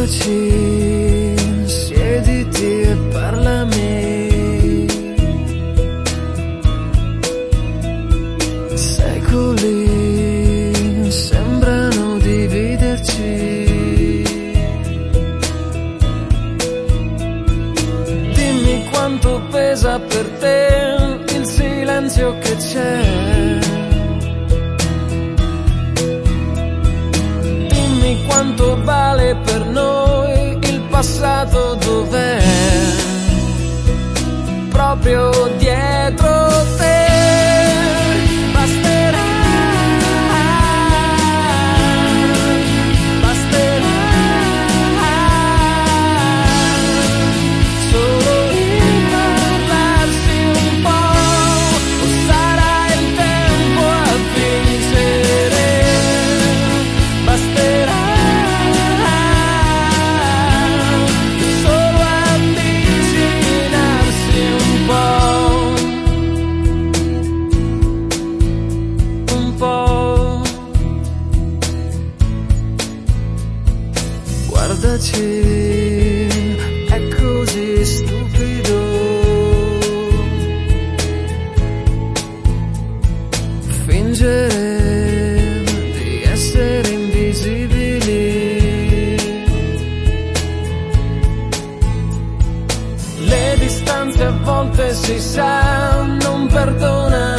Guardaci, siediti e parlami. Secoli sembrano dividerci. Dimmi quanto pesa per te il silenzio che c'è. Dimmi quanto vale per noi il passato, dov'è? Proprio dietro te. Basterà, basterà solo riparlarsi un po', o sarà il tempo a vincere. Basterà solo avvicinarsi un po', guardaci, è così stupido fingere di essere invisibili. Le distanze a volte si sa non perdonano.